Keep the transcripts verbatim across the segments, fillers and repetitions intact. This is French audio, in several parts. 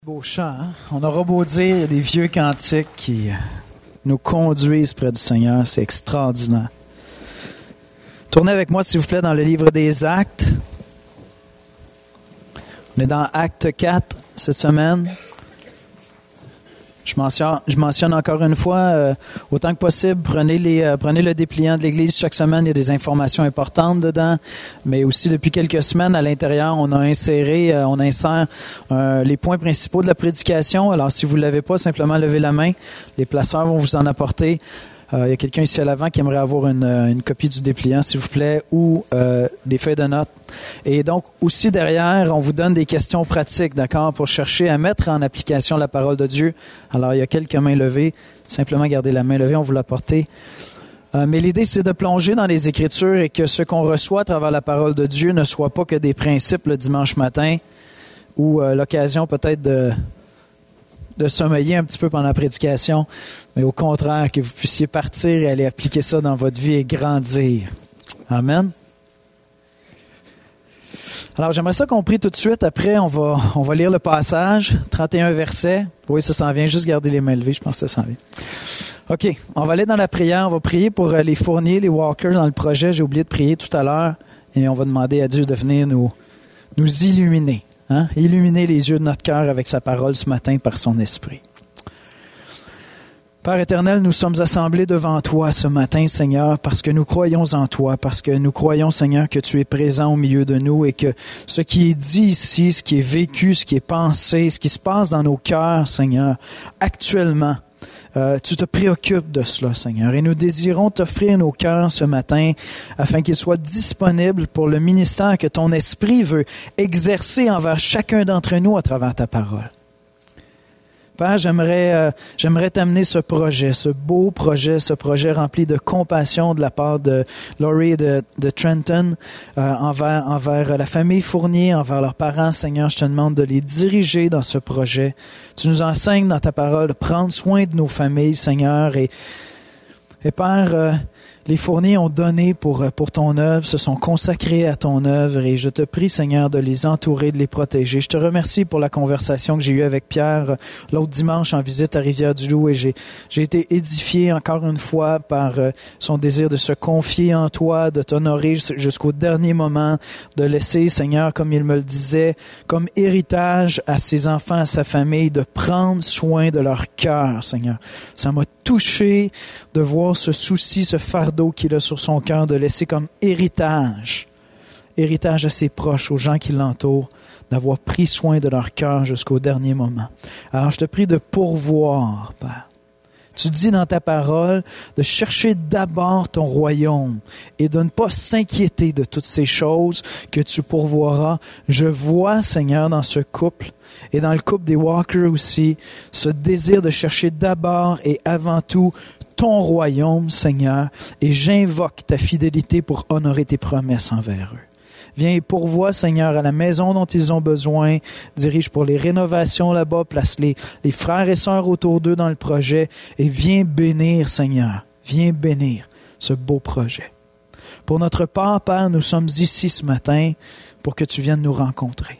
Beau chant, hein? On aura beau dire des vieux cantiques qui nous conduisent près du Seigneur, c'est extraordinaire. Tournez avec moi, s'il vous plaît, dans le livre des Actes. On est dans Acte quatre cette semaine. Je mentionne, je mentionne encore une fois, euh, autant que possible, prenez, les, euh, prenez le dépliant de l'Église chaque semaine. Il y a des informations importantes dedans. Mais aussi, depuis quelques semaines, à l'intérieur, on a inséré, euh, on insère euh, les points principaux de la prédication. Alors, si vous ne l'avez pas, simplement levez la main. Les placeurs vont vous en apporter. Euh, il y a quelqu'un ici à l'avant qui aimerait avoir une, une copie du dépliant, s'il vous plaît, ou euh, des feuilles de notes. Et donc, aussi derrière, on vous donne des questions pratiques, d'accord, pour chercher à mettre en application la parole de Dieu. Alors, il y a quelques mains levées. Simplement gardez la main levée, on vous l'a portée. Euh, mais l'idée, c'est de plonger dans les Écritures et que ce qu'on reçoit à travers la parole de Dieu ne soit pas que des principes le dimanche matin ou euh, l'occasion peut-être de... de sommeiller un petit peu pendant la prédication, mais au contraire, que vous puissiez partir et aller appliquer ça dans votre vie et grandir. Amen. Alors, j'aimerais ça qu'on prie tout de suite. Après, on va, on va lire le passage, trente et un versets. Oui, ça s'en vient. Juste garder les mains levées, je pense que ça s'en vient. OK, on va aller dans la prière. On va prier pour les fourniers, les walkers dans le projet. J'ai oublié de prier tout à l'heure. Et on va demander à Dieu de venir nous, nous illuminer. Hein? Illuminer les yeux de notre cœur avec sa parole ce matin par son esprit. Père éternel, nous sommes assemblés devant toi ce matin, Seigneur, parce que nous croyons en toi, parce que nous croyons, Seigneur, que tu es présent au milieu de nous et que ce qui est dit ici, ce qui est vécu, ce qui est pensé, ce qui se passe dans nos cœurs, Seigneur, actuellement, Euh, tu te préoccupes de cela, Seigneur, et nous désirons t'offrir nos cœurs ce matin afin qu'ils soient disponibles pour le ministère que ton esprit veut exercer envers chacun d'entre nous à travers ta parole. Père, j'aimerais, euh, j'aimerais t'amener ce projet, ce beau projet, ce projet rempli de compassion de la part de Laurie et de, de Trenton euh, envers, envers la famille Fournier, envers leurs parents. Seigneur, je te demande de les diriger dans ce projet. Tu nous enseignes dans ta parole de prendre soin de nos familles, Seigneur, et, et Père, euh, les Fourniers ont donné pour, pour ton œuvre, se sont consacrés à ton œuvre et je te prie, Seigneur, de les entourer, de les protéger. Je te remercie pour la conversation que j'ai eue avec Pierre l'autre dimanche en visite à Rivière-du-Loup et j'ai, j'ai été édifié encore une fois par son désir de se confier en toi, de t'honorer jusqu'au dernier moment, de laisser, Seigneur, comme il me le disait, comme héritage à ses enfants, à sa famille, de prendre soin de leur cœur, Seigneur. Ça m'a touché de voir ce souci, ce fardeau qu'il a sur son cœur, de laisser comme héritage, héritage à ses proches, aux gens qui l'entourent, d'avoir pris soin de leur cœur jusqu'au dernier moment. Alors, je te prie de pourvoir, Père. Tu dis dans ta parole de chercher d'abord ton royaume et de ne pas s'inquiéter de toutes ces choses que tu pourvoiras. Je vois, Seigneur, dans ce couple et dans le couple des Walkers aussi, ce désir de chercher d'abord et avant tout ton royaume, Seigneur, et j'invoque ta fidélité pour honorer tes promesses envers eux. Viens et pourvois, Seigneur, à la maison dont ils ont besoin. Dirige pour les rénovations là-bas. Place les, les frères et sœurs autour d'eux dans le projet. Et viens bénir, Seigneur. Viens bénir ce beau projet. Pour notre part, Père, nous sommes ici ce matin pour que tu viennes nous rencontrer.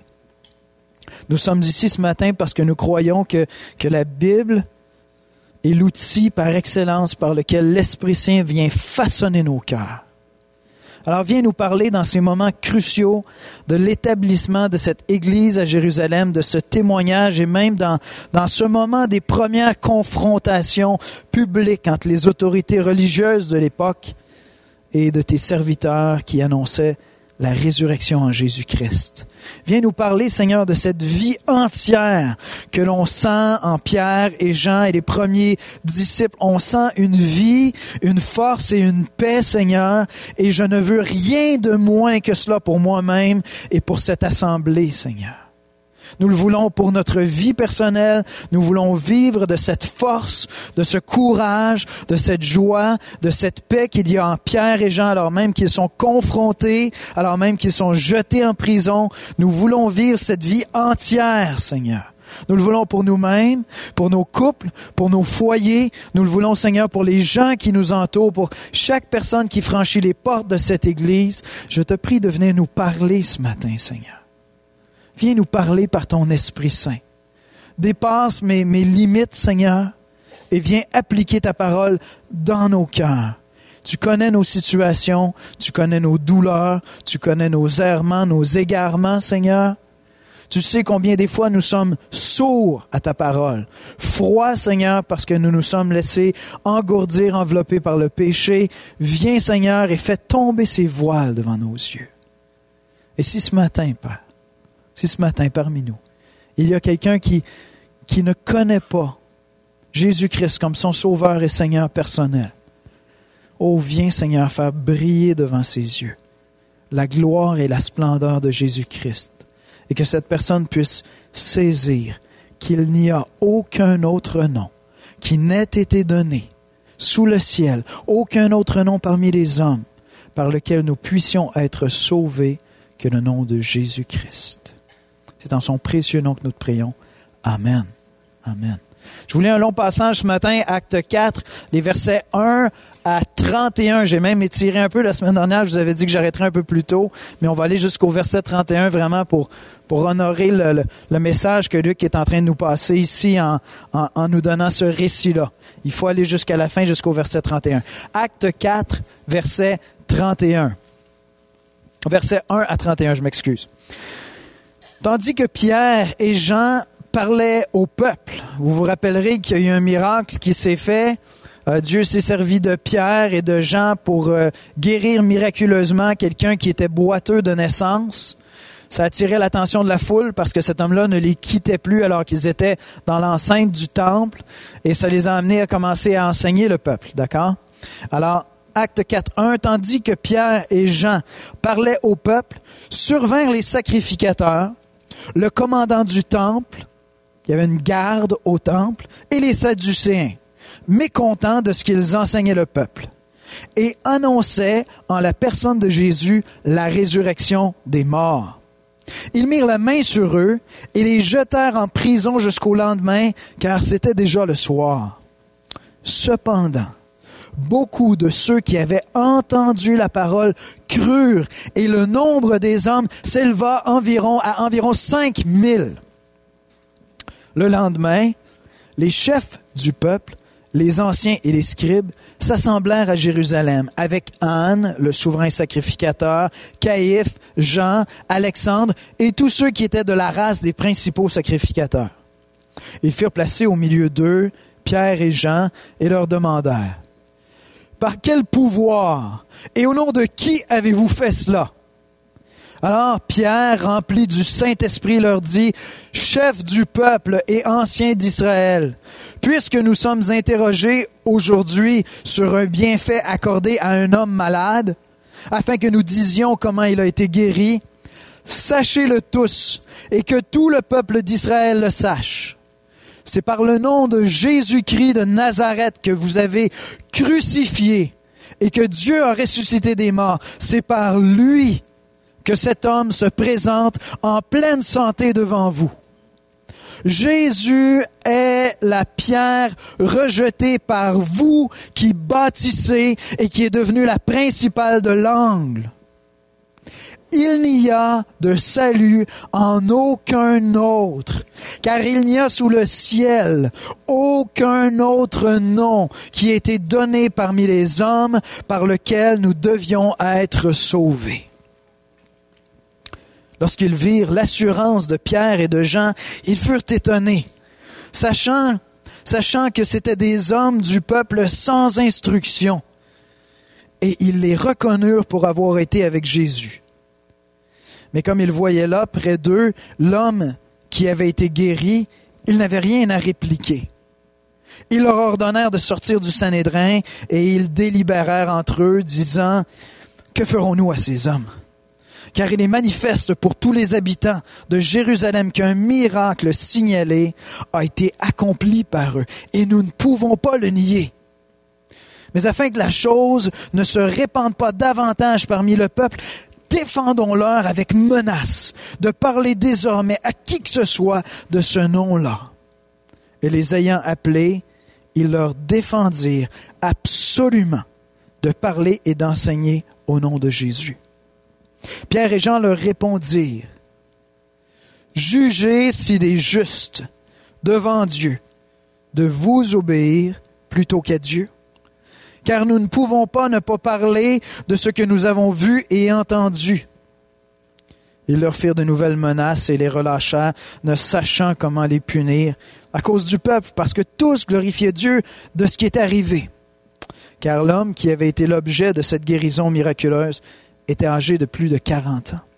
Nous sommes ici ce matin parce que nous croyons que, que la Bible est l'outil par excellence par lequel l'Esprit Saint vient façonner nos cœurs. Alors viens nous parler dans ces moments cruciaux de l'établissement de cette Église à Jérusalem, de ce témoignage et même dans, dans ce moment des premières confrontations publiques entre les autorités religieuses de l'époque et de tes serviteurs qui annonçaient la résurrection en Jésus-Christ. Viens nous parler, Seigneur, de cette vie entière que l'on sent en Pierre et Jean et les premiers disciples. On sent une vie, une force et une paix, Seigneur, et je ne veux rien de moins que cela pour moi-même et pour cette assemblée, Seigneur. Nous le voulons pour notre vie personnelle. Nous voulons vivre de cette force, de ce courage, de cette joie, de cette paix qu'il y a en Pierre et Jean, alors même qu'ils sont confrontés, alors même qu'ils sont jetés en prison. Nous voulons vivre cette vie entière, Seigneur. Nous le voulons pour nous-mêmes, pour nos couples, pour nos foyers. Nous le voulons, Seigneur, pour les gens qui nous entourent, pour chaque personne qui franchit les portes de cette Église. Je te prie de venir nous parler ce matin, Seigneur. Viens nous parler par ton Esprit Saint. dépasse mes, mes limites, Seigneur, et viens appliquer ta parole dans nos cœurs. Tu connais nos situations, tu connais nos douleurs, tu connais nos errements, nos égarements, Seigneur. Tu sais combien des fois nous sommes sourds à ta parole. Froids, Seigneur, parce que nous nous sommes laissés engourdir, enveloppés par le péché. Viens, Seigneur, et fais tomber ces voiles devant nos yeux. Et si ce matin, Père, si ce matin parmi nous, il y a quelqu'un qui, qui ne connaît pas Jésus-Christ comme son Sauveur et Seigneur personnel, oh, viens, Seigneur, faire briller devant ses yeux la gloire et la splendeur de Jésus-Christ. Et que cette personne puisse saisir qu'il n'y a aucun autre nom qui n'ait été donné sous le ciel, aucun autre nom parmi les hommes par lequel nous puissions être sauvés que le nom de Jésus-Christ. C'est en son précieux nom que nous te prions. Amen. Amen. Je voulais un long passage ce matin, acte quatre, les versets un à trente et un. J'ai même étiré un peu la semaine dernière. Je vous avais dit que j'arrêterais un peu plus tôt, mais on va aller jusqu'au verset trente et un vraiment pour, pour honorer le, le, le message que Luc est en train de nous passer ici en, en, en nous donnant ce récit-là. Il faut aller jusqu'à la fin, jusqu'au verset trente et un. Acte quatre, verset trente et un. Verset un à trente et un, je m'excuse. Tandis que Pierre et Jean parlaient au peuple. Vous vous rappellerez qu'il y a eu un miracle qui s'est fait. Euh, Dieu s'est servi de Pierre et de Jean pour euh, guérir miraculeusement quelqu'un qui était boiteux de naissance. Ça attirait l'attention de la foule parce que cet homme-là ne les quittait plus alors qu'ils étaient dans l'enceinte du temple et ça les a amenés à commencer à enseigner le peuple. D'accord? Alors, Acte quatre, un, tandis que Pierre et Jean parlaient au peuple, survinrent les sacrificateurs, le commandant du temple, il y avait une garde au temple, et les Sadducéens, mécontents de ce qu'ils enseignaient le peuple, et annonçaient en la personne de Jésus la résurrection des morts. Ils mirent la main sur eux et les jetèrent en prison jusqu'au lendemain, car c'était déjà le soir. Cependant, beaucoup de ceux qui avaient entendu la parole crurent, et le nombre des hommes s'éleva environ à environ cinq mille. Le lendemain, les chefs du peuple, les anciens et les scribes, s'assemblèrent à Jérusalem avec Anne, le souverain sacrificateur, Caïphe, Jean, Alexandre et tous ceux qui étaient de la race des principaux sacrificateurs. Ils furent placés au milieu d'eux, Pierre et Jean, et leur demandèrent: « Par quel pouvoir et au nom de qui avez-vous fait cela? » Alors Pierre, rempli du Saint-Esprit, leur dit: « Chefs du peuple et anciens d'Israël, puisque nous sommes interrogés aujourd'hui sur un bienfait accordé à un homme malade, afin que nous disions comment il a été guéri, sachez-le tous et que tout le peuple d'Israël le sache. C'est par le nom de Jésus-Christ de Nazareth que vous avez crucifié et que Dieu a ressuscité des morts. C'est par lui que cet homme se présente en pleine santé devant vous. Jésus est la pierre rejetée par vous qui bâtissez et qui est devenue la principale de l'angle. Il n'y a de salut en aucun autre, car il n'y a sous le ciel aucun autre nom qui ait été donné parmi les hommes par lequel nous devions être sauvés. » Lorsqu'ils virent l'assurance de Pierre et de Jean, ils furent étonnés, sachant, sachant que c'étaient des hommes du peuple sans instruction, et ils les reconnurent pour avoir été avec Jésus. Mais comme ils voyaient là, près d'eux, l'homme qui avait été guéri, ils n'avaient rien à répliquer. Ils leur ordonnèrent de sortir du Sanhédrin, et ils délibérèrent entre eux, disant: « Que ferons-nous à ces hommes? Car il est manifeste pour tous les habitants de Jérusalem qu'un miracle signalé a été accompli par eux, et nous ne pouvons pas le nier. Mais afin que la chose ne se répande pas davantage parmi le peuple, défendons-leur avec menace de parler désormais à qui que ce soit de ce nom-là. » Et les ayant appelés, ils leur défendirent absolument de parler et d'enseigner au nom de Jésus. Pierre et Jean leur répondirent: « Jugez s'il est juste devant Dieu de vous obéir plutôt qu'à Dieu? Car nous ne pouvons pas ne pas parler de ce que nous avons vu et entendu. » Ils leur firent de nouvelles menaces et les relâchèrent, ne sachant comment les punir, à cause du peuple, parce que tous glorifiaient Dieu de ce qui est arrivé. Car l'homme qui avait été l'objet de cette guérison miraculeuse était âgé de plus de quarante ans.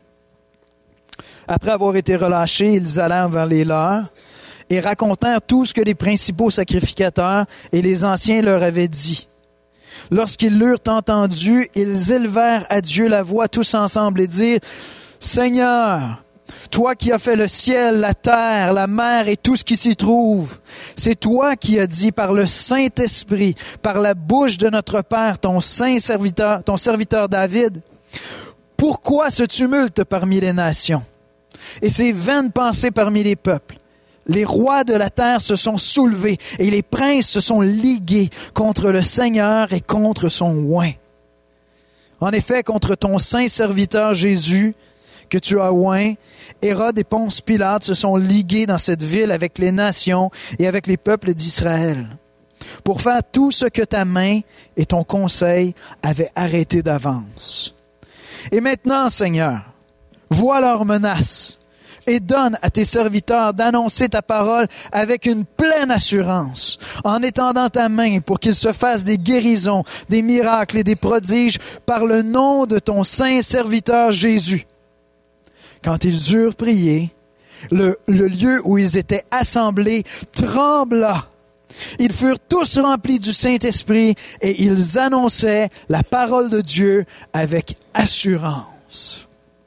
Après avoir été relâchés, ils allèrent vers les leurs et racontèrent tout ce que les principaux sacrificateurs et les anciens leur avaient dit. Lorsqu'ils l'eurent entendu, ils élevèrent à Dieu la voix tous ensemble et dirent: « Seigneur, toi qui as fait le ciel, la terre, la mer et tout ce qui s'y trouve, c'est toi qui as dit par le Saint-Esprit, par la bouche de notre Père, ton saint serviteur, ton serviteur David, pourquoi ce tumulte parmi les nations et ces vaines pensées parmi les peuples? Les rois de la terre se sont soulevés et les princes se sont ligués contre le Seigneur et contre son oint. En effet, contre ton saint serviteur Jésus, que tu as oint, Hérode et Ponce Pilate se sont ligués dans cette ville avec les nations et avec les peuples d'Israël, pour faire tout ce que ta main et ton conseil avaient arrêté d'avance. Et maintenant, Seigneur, vois leurs menaces et donne à tes serviteurs d'annoncer ta parole avec une pleine assurance, en étendant ta main pour qu'ils se fassent des guérisons, des miracles et des prodiges par le nom de ton saint serviteur Jésus. » Quand ils eurent prié, le, le lieu où ils étaient assemblés trembla. Ils furent tous remplis du Saint-Esprit et ils annonçaient la parole de Dieu avec assurance.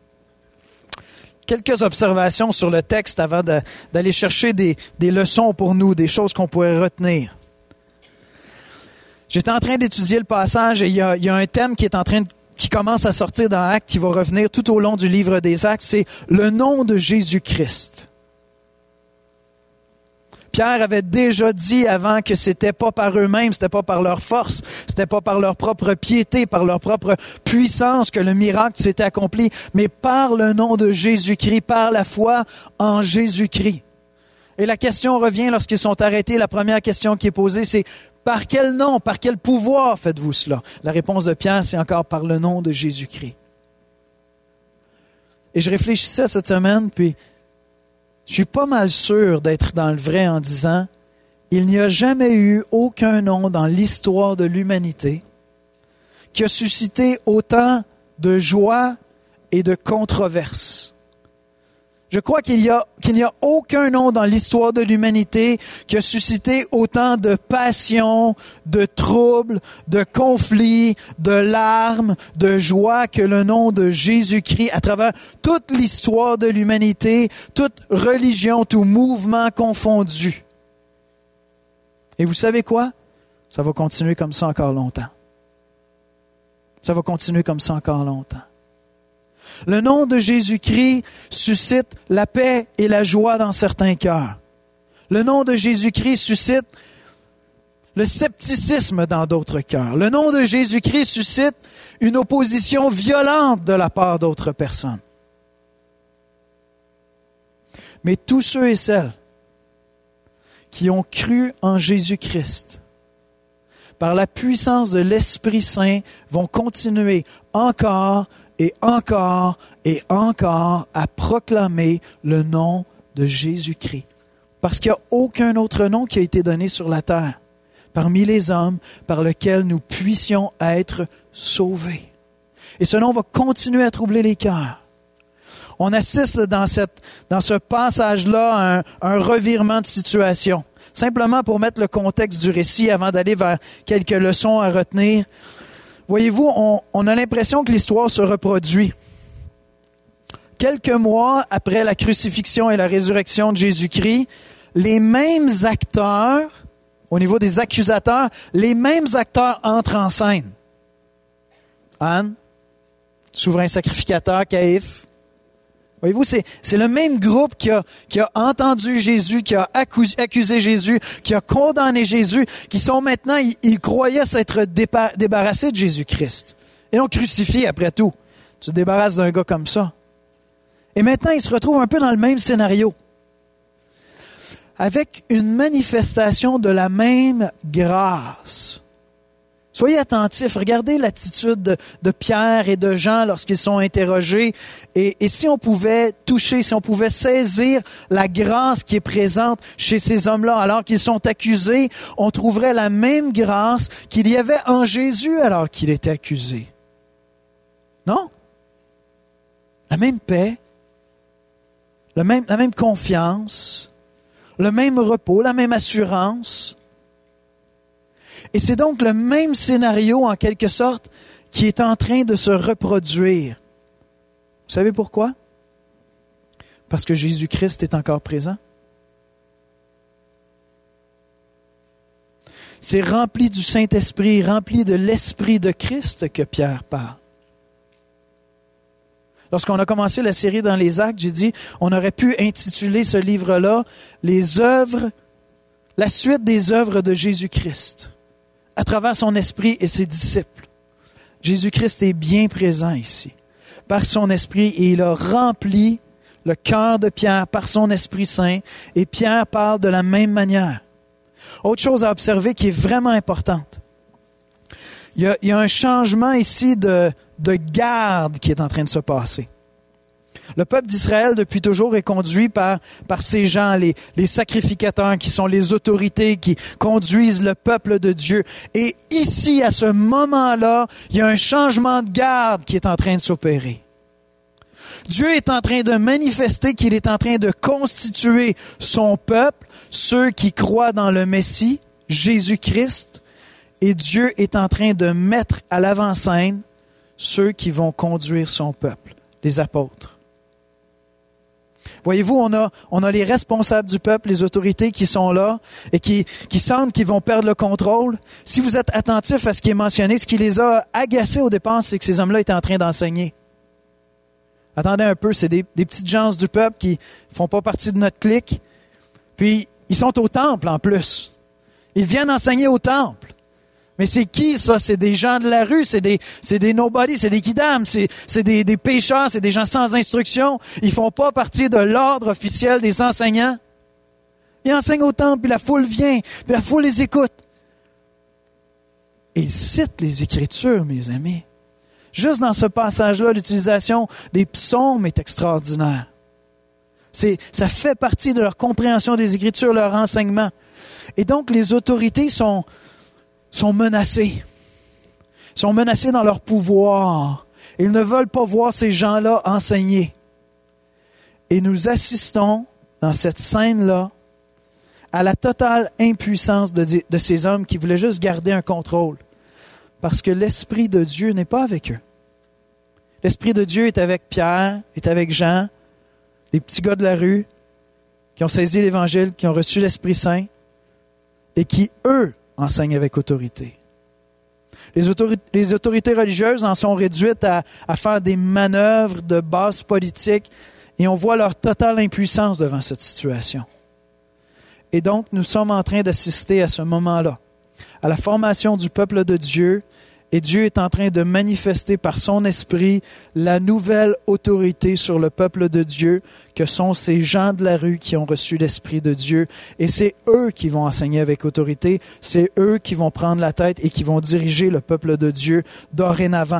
Quelques observations sur le texte avant de, d'aller chercher des, des leçons pour nous, des choses qu'on pourrait retenir. J'étais en train d'étudier le passage et il y a, il y a un thème qui est en train de qui commence à sortir dans Actes, qui va revenir tout au long du livre des Actes, c'est le nom de Jésus-Christ. Pierre avait déjà dit avant que c'était pas par eux-mêmes, c'était pas par leur force, c'était pas par leur propre piété, par leur propre puissance que le miracle s'était accompli, mais par le nom de Jésus-Christ, par la foi en Jésus-Christ. Et la question revient lorsqu'ils sont arrêtés. La première question qui est posée, c'est par quel nom, par quel pouvoir faites-vous cela? La réponse de Pierre, c'est encore par le nom de Jésus-Christ. Et je réfléchissais cette semaine, puis je suis pas mal sûr d'être dans le vrai en disant, il n'y a jamais eu aucun nom dans l'histoire de l'humanité qui a suscité autant de joie et de controverses. Je crois qu'il y a, qu'il n'y a aucun nom dans l'histoire de l'humanité qui a suscité autant de passion, de troubles, de conflits, de larmes, de joie que le nom de Jésus-Christ à travers toute l'histoire de l'humanité, toute religion, tout mouvement confondu. Et vous savez quoi? Ça va continuer comme ça encore longtemps. Ça va continuer comme ça encore longtemps. Le nom de Jésus-Christ suscite la paix et la joie dans certains cœurs. Le nom de Jésus-Christ suscite le scepticisme dans d'autres cœurs. Le nom de Jésus-Christ suscite une opposition violente de la part d'autres personnes. Mais tous ceux et celles qui ont cru en Jésus-Christ, par la puissance de l'Esprit Saint, vont continuer encore et encore et encore à proclamer le nom de Jésus-Christ. Parce qu'il n'y a aucun autre nom qui a été donné sur la terre, parmi les hommes, par lequel nous puissions être sauvés. Et ce nom va continuer à troubler les cœurs. On assiste dans, cette, dans ce passage-là à un, un revirement de situation. Simplement pour mettre le contexte du récit avant d'aller vers quelques leçons à retenir. Voyez-vous, on, on a l'impression que l'histoire se reproduit. Quelques mois après la crucifixion et la résurrection de Jésus-Christ, les mêmes acteurs, au niveau des accusateurs, les mêmes acteurs entrent en scène. Anne, souverain sacrificateur, Caïphe. Voyez-vous, c'est, c'est le même groupe qui a, qui a entendu Jésus, qui a accusé, accusé Jésus, qui a condamné Jésus, qui sont maintenant, ils, ils croyaient s'être dépa, débarrassés de Jésus-Christ. Et l'ont crucifié après tout. Tu te débarrasses d'un gars comme ça. Et maintenant, ils se retrouvent un peu dans le même scénario. avec une manifestation de la même grâce. Soyez attentifs, regardez l'attitude de, de Pierre et de Jean lorsqu'ils sont interrogés. Et, et si on pouvait toucher, si on pouvait saisir la grâce qui est présente chez ces hommes-là alors qu'ils sont accusés, on trouverait la même grâce qu'il y avait en Jésus alors qu'il était accusé. Non? La même paix, le même, la même confiance, le même repos, la même assurance. Et c'est donc le même scénario, en quelque sorte, qui est en train de se reproduire. Vous savez pourquoi? Parce que Jésus-Christ est encore présent. C'est rempli du Saint-Esprit, rempli de l'Esprit de Christ que Pierre parle. Lorsqu'on a commencé la série dans les Actes, j'ai dit, on aurait pu intituler ce livre-là « Les œuvres, la suite des œuvres de Jésus-Christ » à travers son esprit et ses disciples. Jésus-Christ est bien présent ici, par son esprit, et il a rempli le cœur de Pierre par son Esprit Saint, et Pierre parle de la même manière. Autre chose à observer qui est vraiment importante. Il y a, il y a un changement ici de, de garde qui est en train de se passer. Le peuple d'Israël, depuis toujours, est conduit par, par ces gens, les, les sacrificateurs, qui sont les autorités qui conduisent le peuple de Dieu. Et ici, à ce moment-là, il y a un changement de garde qui est en train de s'opérer. Dieu est en train de manifester qu'il est en train de constituer son peuple, ceux qui croient dans le Messie, Jésus-Christ, et Dieu est en train de mettre à l'avant-scène ceux qui vont conduire son peuple, les apôtres. Voyez-vous, on a, on a les responsables du peuple, les autorités qui sont là et qui, qui sentent qu'ils vont perdre le contrôle. Si vous êtes attentifs à ce qui est mentionné, ce qui les a agacés au départ, c'est que ces hommes-là étaient en train d'enseigner. Attendez un peu, c'est des, des petites gens du peuple qui font pas partie de notre clique. Puis, ils sont au temple en plus. Ils viennent enseigner au temple. Mais c'est qui ça? C'est des gens de la rue, c'est des, c'est des nobody, c'est des kidam, c'est, c'est des, des pécheurs, c'est des gens sans instruction. Ils font pas partie de l'ordre officiel des enseignants. Ils enseignent au temple, puis la foule vient, puis la foule les écoute. Et ils citent les Écritures, mes amis. Juste dans ce passage-là, l'utilisation des psaumes est extraordinaire. C'est, ça fait partie de leur compréhension des Écritures, leur enseignement. Et donc, les autorités sont... sont menacés. Ils sont menacés dans leur pouvoir. Ils ne veulent pas voir ces gens-là enseigner. Et nous assistons, dans cette scène-là, à la totale impuissance de, de ces hommes qui voulaient juste garder un contrôle. Parce que l'Esprit de Dieu n'est pas avec eux. L'Esprit de Dieu est avec Pierre, est avec Jean, des petits gars de la rue qui ont saisi l'Évangile, qui ont reçu l'Esprit Saint et qui, eux, enseigne avec autorité. Les autorités, les autorités religieuses en sont réduites à, à faire des manœuvres de base politique et on voit leur totale impuissance devant cette situation. Et donc, nous sommes en train d'assister à ce moment-là, à la formation du peuple de Dieu, et Dieu est en train de manifester par son esprit la nouvelle autorité sur le peuple de Dieu, que sont ces gens de la rue qui ont reçu l'Esprit de Dieu. Et c'est eux qui vont enseigner avec autorité, c'est eux qui vont prendre la tête et qui vont diriger le peuple de Dieu dorénavant.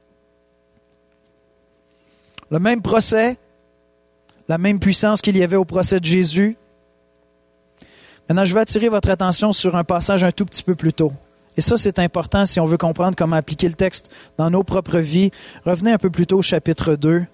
Le même procès, la même puissance qu'il y avait au procès de Jésus. Maintenant, je vais attirer votre attention sur un passage un tout petit peu plus tôt. Et ça, c'est important si on veut comprendre comment appliquer le texte dans nos propres vies. Revenez un peu plus tôt au chapitre deux.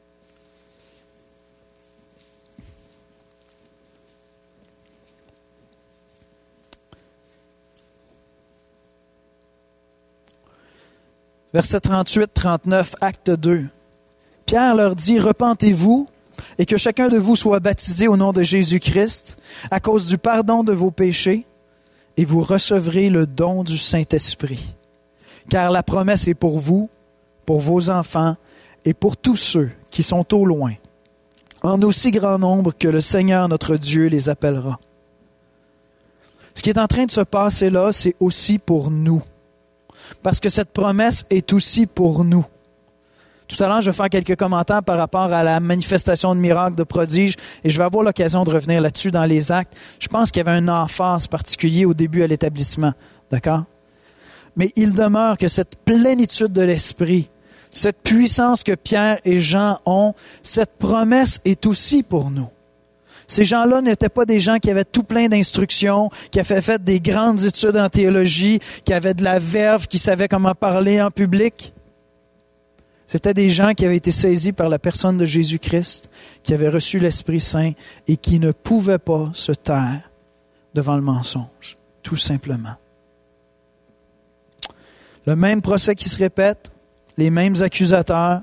Versets trente-huit trente-neuf, acte deux. Pierre leur dit, « Repentez-vous et que chacun de vous soit baptisé au nom de Jésus-Christ à cause du pardon de vos péchés. Et vous recevrez le don du Saint-Esprit. Car la promesse est pour vous, pour vos enfants et pour tous ceux qui sont au loin, en aussi grand nombre que le Seigneur notre Dieu les appellera. » Ce qui est en train de se passer là, c'est aussi pour nous. Parce que cette promesse est aussi pour nous. Tout à l'heure, je vais faire quelques commentaires par rapport à la manifestation de miracles, de prodiges, et je vais avoir l'occasion de revenir là-dessus dans les actes. Je pense qu'il y avait un emphase particulier au début à l'établissement, d'accord? Mais il demeure que cette plénitude de l'Esprit, cette puissance que Pierre et Jean ont, cette promesse est aussi pour nous. Ces gens-là n'étaient pas des gens qui avaient tout plein d'instructions, qui avaient fait des grandes études en théologie, qui avaient de la verve, qui savaient comment parler en public. C'était des gens qui avaient été saisis par la personne de Jésus-Christ, qui avaient reçu l'Esprit Saint et qui ne pouvaient pas se taire devant le mensonge, tout simplement. Le même procès qui se répète, les mêmes accusateurs,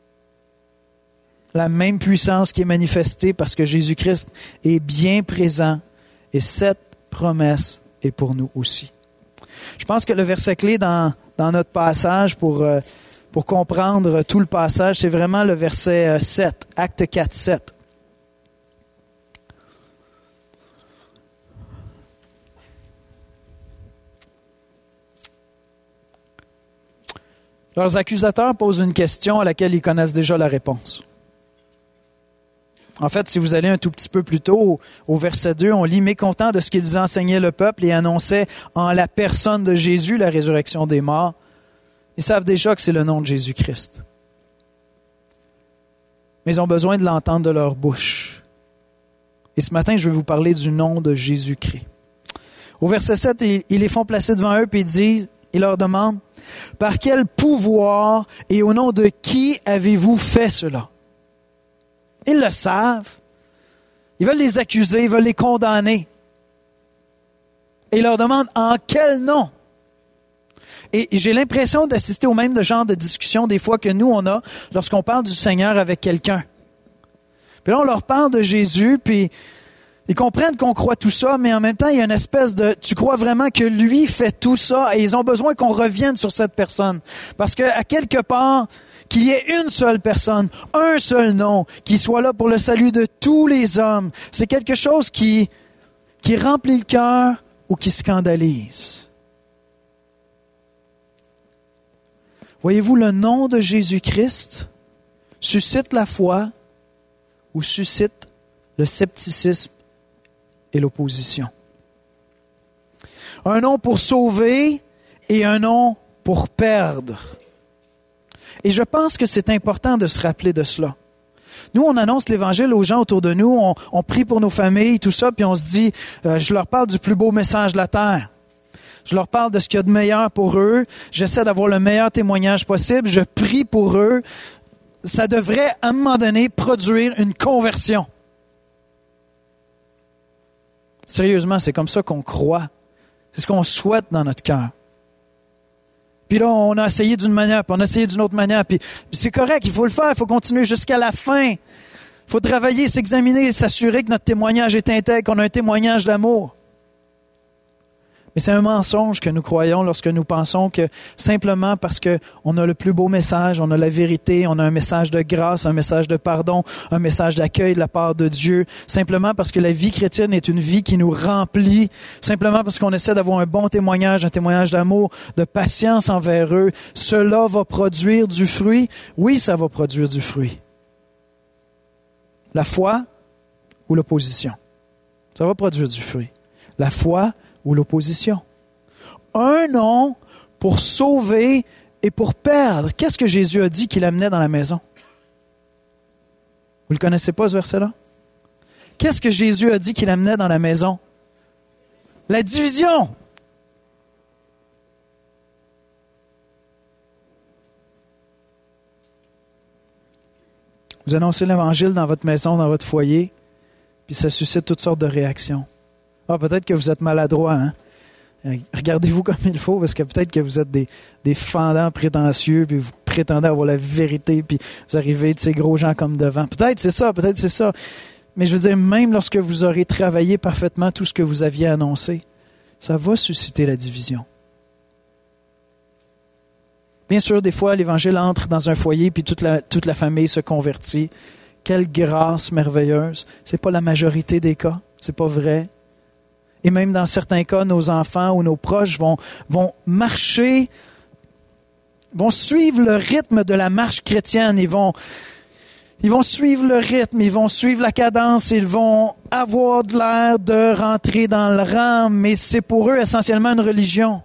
la même puissance qui est manifestée parce que Jésus-Christ est bien présent et cette promesse est pour nous aussi. Je pense que le verset clé dans, dans notre passage pour, euh, pour comprendre tout le passage, c'est vraiment le verset sept, Acte quatre, sept. Leurs accusateurs posent une question à laquelle ils connaissent déjà la réponse. En fait, si vous allez un tout petit peu plus tôt, au, au verset deux, on lit « Mécontent de ce qu'ils enseignaient le peuple et annonçaient en la personne de Jésus la résurrection des morts. » Ils savent déjà que c'est le nom de Jésus-Christ. Mais ils ont besoin de l'entendre de leur bouche. Et ce matin, je vais vous parler du nom de Jésus-Christ. Au verset sept, ils, ils les font placer devant eux et ils disent, ils leur demandent « Par quel pouvoir et au nom de qui avez-vous fait cela? » Ils le savent. Ils veulent les accuser, ils veulent les condamner. Et ils leur demandent en quel nom? Et j'ai l'impression d'assister au même genre de discussion des fois que nous, on a lorsqu'on parle du Seigneur avec quelqu'un. Puis là, on leur parle de Jésus, puis ils comprennent qu'on croit tout ça, mais en même temps, il y a une espèce de... Tu crois vraiment que lui fait tout ça et ils ont besoin qu'on revienne sur cette personne. Parce qu'à quelque part... qu'il y ait une seule personne, un seul nom, qui soit là pour le salut de tous les hommes. C'est quelque chose qui, qui remplit le cœur ou qui scandalise. Voyez-vous, le nom de Jésus-Christ suscite la foi ou suscite le scepticisme et l'opposition. Un nom pour sauver et un nom pour perdre. Et je pense que c'est important de se rappeler de cela. Nous, on annonce l'Évangile aux gens autour de nous, on, on prie pour nos familles, tout ça, puis on se dit, euh, je leur parle du plus beau message de la terre. Je leur parle de ce qu'il y a de meilleur pour eux. J'essaie d'avoir le meilleur témoignage possible. Je prie pour eux. Ça devrait, à un moment donné, produire une conversion. Sérieusement, c'est comme ça qu'on croit. C'est ce qu'on souhaite dans notre cœur. Puis là, on a essayé d'une manière, puis on a essayé d'une autre manière. Puis, puis c'est correct, il faut le faire, il faut continuer jusqu'à la fin. Il faut travailler, s'examiner et s'assurer que notre témoignage est intègre, qu'on a un témoignage d'amour. Mais c'est un mensonge que nous croyons lorsque nous pensons que simplement parce qu'on a le plus beau message, on a la vérité, on a un message de grâce, un message de pardon, un message d'accueil de la part de Dieu, simplement parce que la vie chrétienne est une vie qui nous remplit, simplement parce qu'on essaie d'avoir un bon témoignage, un témoignage d'amour, de patience envers eux, cela va produire du fruit. Oui, ça va produire du fruit. La foi ou l'opposition. Ça va produire du fruit. La foi ou l'opposition. Un nom pour sauver et pour perdre. Qu'est-ce que Jésus a dit qu'il amenait dans la maison? Vous ne le connaissez pas, ce verset-là? Qu'est-ce que Jésus a dit qu'il amenait dans la maison? La division. Vous annoncez l'Évangile dans votre maison, dans votre foyer, puis ça suscite toutes sortes de réactions. Ah, peut-être que vous êtes maladroit, hein? Regardez-vous comme il faut, parce que peut-être que vous êtes des, des fendants prétentieux, puis vous prétendez avoir la vérité, puis vous arrivez de ces gros gens comme devant. Peut-être c'est ça, peut-être c'est ça. Mais je veux dire, même lorsque vous aurez travaillé parfaitement tout ce que vous aviez annoncé, ça va susciter la division. Bien sûr, des fois, l'Évangile entre dans un foyer, puis toute la, toute la famille se convertit. Quelle grâce merveilleuse. C'est pas la majorité des cas, c'est pas vrai. Et même dans certains cas, nos enfants ou nos proches vont, vont marcher vont suivre le rythme de la marche chrétienne. Ils vont, ils vont suivre le rythme, ils vont suivre la cadence, ils vont avoir de l'air de rentrer dans le rang, mais c'est pour eux essentiellement une religion.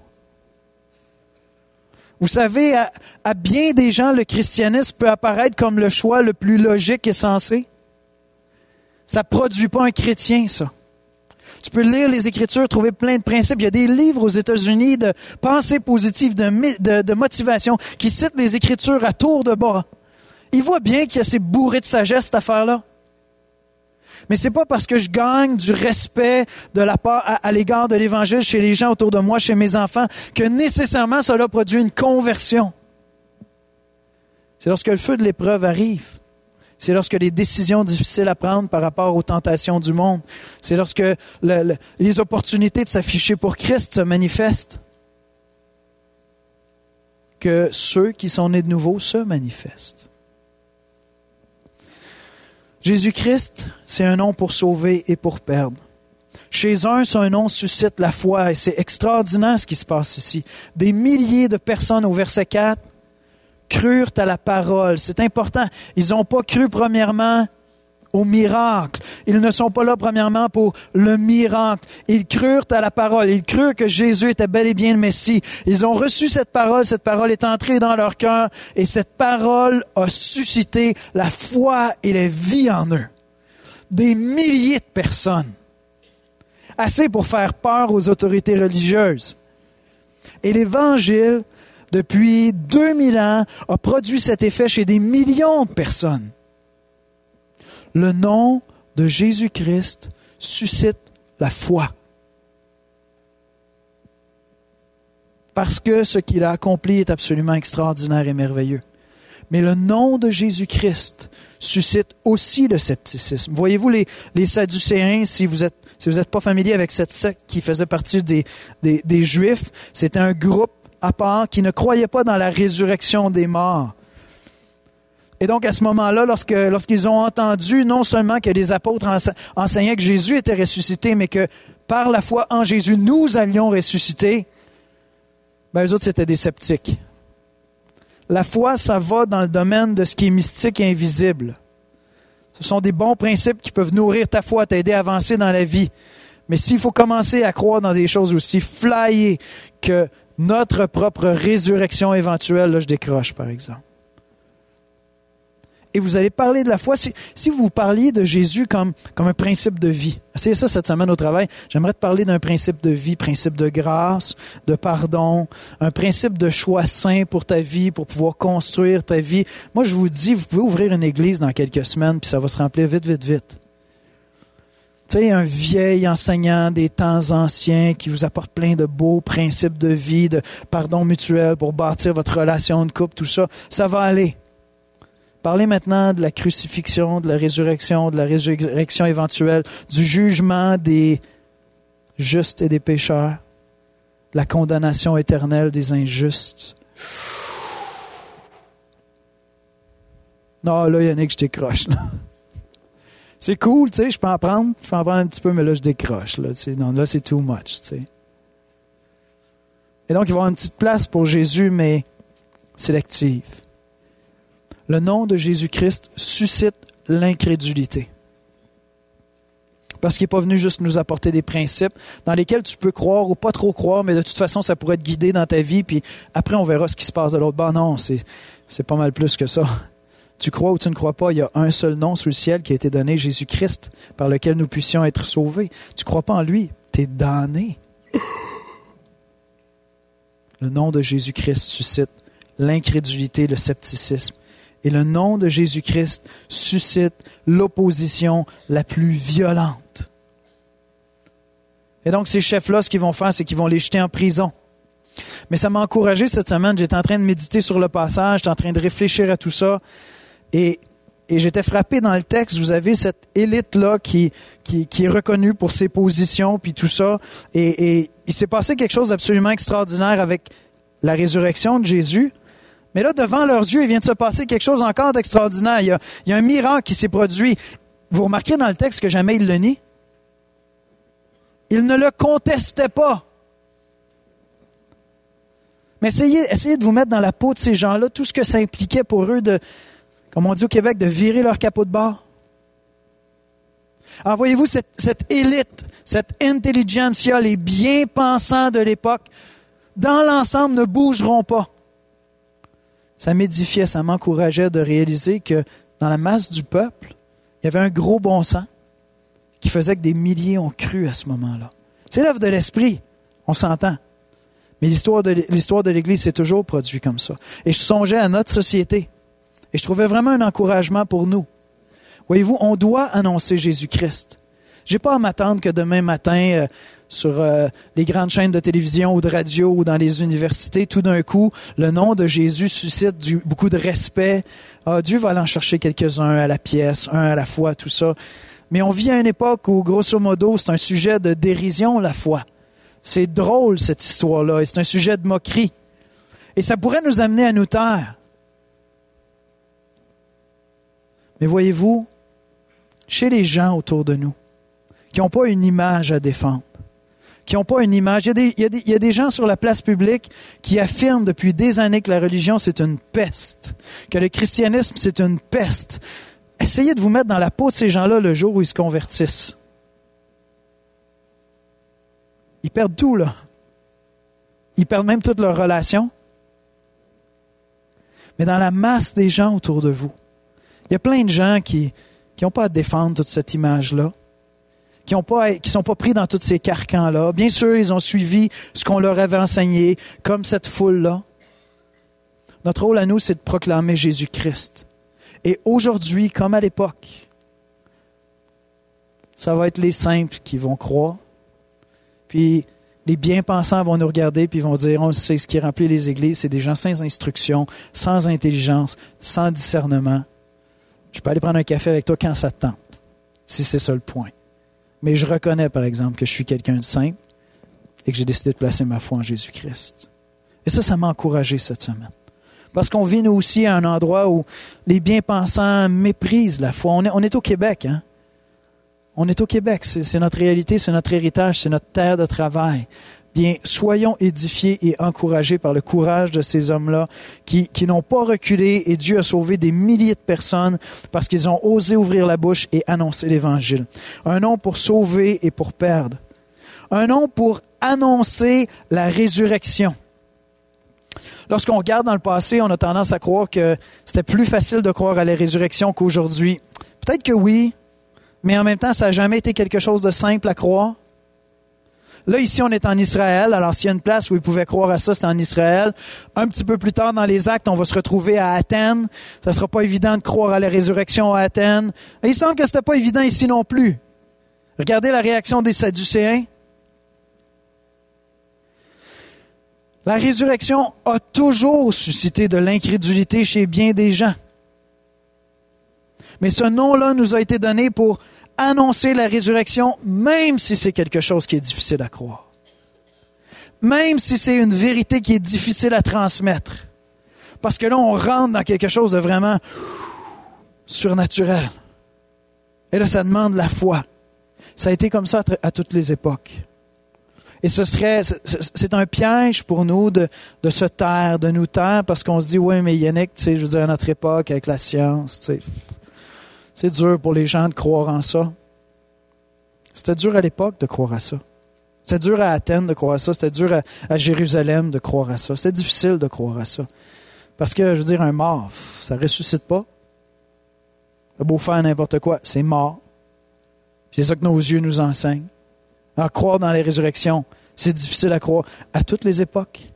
Vous savez, à, à bien des gens, le christianisme peut apparaître comme le choix le plus logique et sensé. Ça ne produit pas un chrétien, ça. Tu peux lire les Écritures, trouver plein de principes. Il y a des livres aux États-Unis de pensée positive, de, de, de motivation, qui citent les Écritures à tour de bras. Ils voient bien qu'il y a ces bourrés de sagesse, cette affaire-là. Mais c'est pas parce que je gagne du respect de la part à, à l'égard de l'Évangile chez les gens autour de moi, chez mes enfants, que nécessairement cela produit une conversion. C'est lorsque le feu de l'épreuve arrive. C'est lorsque les décisions difficiles à prendre par rapport aux tentations du monde. C'est lorsque le, le, les opportunités de s'afficher pour Christ se manifestent. Que ceux qui sont nés de nouveau se manifestent. Jésus-Christ, c'est un nom pour sauver et pour perdre. Chez un, ce nom suscite la foi et c'est extraordinaire ce qui se passe ici. Des milliers de personnes au verset quatre crurent à la parole. C'est important. Ils n'ont pas cru premièrement au miracle. Ils ne sont pas là premièrement pour le miracle. Ils crurent à la parole. Ils crurent que Jésus était bel et bien le Messie. Ils ont reçu cette parole. Cette parole est entrée dans leur cœur et cette parole a suscité la foi et la vie en eux. Des milliers de personnes. Assez pour faire peur aux autorités religieuses. Et l'Évangile, depuis deux mille ans, a produit cet effet chez des millions de personnes. Le nom de Jésus-Christ suscite la foi. Parce que ce qu'il a accompli est absolument extraordinaire et merveilleux. Mais le nom de Jésus-Christ suscite aussi le scepticisme. Voyez-vous, les, les Sadducéens, si vous êtes, si vous n'êtes pas familier avec cette secte qui faisait partie des, des, des Juifs, c'était un groupe à part qui ne croyait pas dans la résurrection des morts. Et donc, à ce moment-là, lorsque, lorsqu'ils ont entendu non seulement que les apôtres enseignaient que Jésus était ressuscité, mais que par la foi en Jésus, nous allions ressusciter, ben, eux autres, c'était des sceptiques. La foi, ça va dans le domaine de ce qui est mystique et invisible. Ce sont des bons principes qui peuvent nourrir ta foi, t'aider à avancer dans la vie. Mais s'il faut commencer à croire dans des choses aussi flyées que notre propre résurrection éventuelle, là, je décroche, par exemple. Et vous allez parler de la foi. Si, si vous parliez de Jésus comme, comme un principe de vie, essayez ça cette semaine au travail. J'aimerais te parler d'un principe de vie, principe de grâce, de pardon, un principe de choix sain pour ta vie, pour pouvoir construire ta vie. Moi, je vous dis, vous pouvez ouvrir une église dans quelques semaines, puis ça va se remplir vite, vite, vite. Tu sais, un vieil enseignant des temps anciens qui vous apporte plein de beaux principes de vie, de pardon mutuel pour bâtir votre relation de couple, tout ça, ça va aller. Parlez maintenant de la crucifixion, de la résurrection, de la résurrection éventuelle, du jugement des justes et des pécheurs, de la condamnation éternelle des injustes. Non, là, Yannick, je décroche. Là. C'est cool, tu sais, je peux en prendre, je peux en prendre un petit peu, mais là, je décroche. Là, non, là, c'est too much, tu sais. Et donc, il va y avoir une petite place pour Jésus, mais sélective. Le nom de Jésus-Christ suscite l'incrédulité. Parce qu'il n'est pas venu juste nous apporter des principes dans lesquels tu peux croire ou pas trop croire, mais de toute façon, ça pourrait te guider dans ta vie, puis après, on verra ce qui se passe de l'autre bord. Non, c'est, c'est pas mal plus que ça. Tu crois ou tu ne crois pas, il y a un seul nom sous le ciel qui a été donné, Jésus-Christ, par lequel nous puissions être sauvés. Tu ne crois pas en lui, tu es damné. Le nom de Jésus-Christ suscite l'incrédulité, le scepticisme. Et le nom de Jésus-Christ suscite l'opposition la plus violente. Et donc, ces chefs-là, ce qu'ils vont faire, c'est qu'ils vont les jeter en prison. Mais ça m'a encouragé cette semaine. J'étais en train de méditer sur le passage, j'étais en train de réfléchir à tout ça. Et, et j'étais frappé dans le texte. Vous avez cette élite-là qui, qui, qui est reconnue pour ses positions, puis tout ça. Et, et il s'est passé quelque chose d'absolument extraordinaire avec la résurrection de Jésus. Mais là, devant leurs yeux, il vient de se passer quelque chose encore d'extraordinaire. Il y a, il y a un miracle qui s'est produit. Vous remarquez dans le texte que jamais il le nie? Il ne le contestait pas. Mais essayez, essayez de vous mettre dans la peau de ces gens-là, tout ce que ça impliquait pour eux de, comme on dit au Québec, de virer leur capot de bord. Alors voyez-vous, cette, cette élite, cette intelligentsia, les bien-pensants de l'époque, dans l'ensemble ne bougeront pas. Ça m'édifiait, ça m'encourageait de réaliser que dans la masse du peuple, il y avait un gros bon sens qui faisait que des milliers ont cru à ce moment-là. C'est l'œuvre de l'Esprit, on s'entend. Mais l'histoire de, l'histoire de l'Église s'est toujours produite comme ça. Et je songeais à notre société. Et je trouvais vraiment un encouragement pour nous. Voyez-vous, on doit annoncer Jésus-Christ. Je n'ai pas à m'attendre que demain matin, euh, sur euh, les grandes chaînes de télévision ou de radio ou dans les universités, tout d'un coup, le nom de Jésus suscite du, beaucoup de respect. Ah, Dieu va aller en chercher quelques-uns à la pièce, un à la fois, tout ça. Mais on vit à une époque où, grosso modo, c'est un sujet de dérision, la foi. C'est drôle, cette histoire-là, et c'est un sujet de moquerie. Et ça pourrait nous amener à nous taire. Mais voyez-vous, chez les gens autour de nous, qui n'ont pas une image à défendre, qui n'ont pas une image. Il y, a des, il, y a des, il y a des gens sur la place publique qui affirment depuis des années que la religion, c'est une peste, que le christianisme, c'est une peste. Essayez de vous mettre dans la peau de ces gens-là le jour où ils se convertissent. Ils perdent tout, là. Ils perdent même toutes leurs relations. Mais dans la masse des gens autour de vous, il y a plein de gens qui qui n'ont pas à défendre toute cette image-là, qui ne sont pas pris dans tous ces carcans-là. Bien sûr, ils ont suivi ce qu'on leur avait enseigné, comme cette foule-là. Notre rôle à nous, c'est de proclamer Jésus-Christ. Et aujourd'hui, comme à l'époque, ça va être les simples qui vont croire. Puis les bien-pensants vont nous regarder puis vont dire, on sait, ce qui remplit les églises, c'est des gens sans instruction, sans intelligence, sans discernement. Je peux aller prendre un café avec toi quand ça te tente, si c'est ça le point. Mais je reconnais, par exemple, que je suis quelqu'un de simple et que j'ai décidé de placer ma foi en Jésus-Christ. Et ça, ça m'a encouragé cette semaine. Parce qu'on vit, nous aussi, à un endroit où les bien-pensants méprisent la foi. On est, on est au Québec, hein? On est au Québec. C'est, c'est notre réalité, c'est notre héritage, c'est notre terre de travail. Bien, soyons édifiés et encouragés par le courage de ces hommes-là qui, qui n'ont pas reculé et Dieu a sauvé des milliers de personnes parce qu'ils ont osé ouvrir la bouche et annoncer l'Évangile. Un nom pour sauver et pour perdre. Un nom pour annoncer la résurrection. Lorsqu'on regarde dans le passé, on a tendance à croire que c'était plus facile de croire à la résurrection qu'aujourd'hui. Peut-être que oui, mais en même temps, ça n'a jamais été quelque chose de simple à croire. Là, ici, on est en Israël. Alors, s'il y a une place où ils pouvaient croire à ça, c'est en Israël. Un petit peu plus tard dans les Actes, on va se retrouver à Athènes. Ça ne sera pas évident de croire à la résurrection à Athènes. Et il semble que ce n'était pas évident ici non plus. Regardez la réaction des Sadducéens. La résurrection a toujours suscité de l'incrédulité chez bien des gens. Mais ce nom-là nous a été donné pour annoncer la résurrection, même si c'est quelque chose qui est difficile à croire. Même si c'est une vérité qui est difficile à transmettre. Parce que là, on rentre dans quelque chose de vraiment surnaturel. Et là, ça demande la foi. Ça a été comme ça à, à toutes les époques. Et ce serait, c'est un piège pour nous de, de se taire, de nous taire, parce qu'on se dit, oui, mais Yannick, tu sais, je veux dire, à notre époque, avec la science, tu sais, c'est dur pour les gens de croire en ça. C'était dur à l'époque de croire à ça. C'était dur à Athènes de croire à ça. C'était dur à, à Jérusalem de croire à ça. C'était difficile de croire à ça. Parce que, je veux dire, un mort, ça ne ressuscite pas. T'as beau faire n'importe quoi, c'est mort. Puis c'est ça que nos yeux nous enseignent. Alors, croire dans les résurrections, c'est difficile à croire à toutes les époques.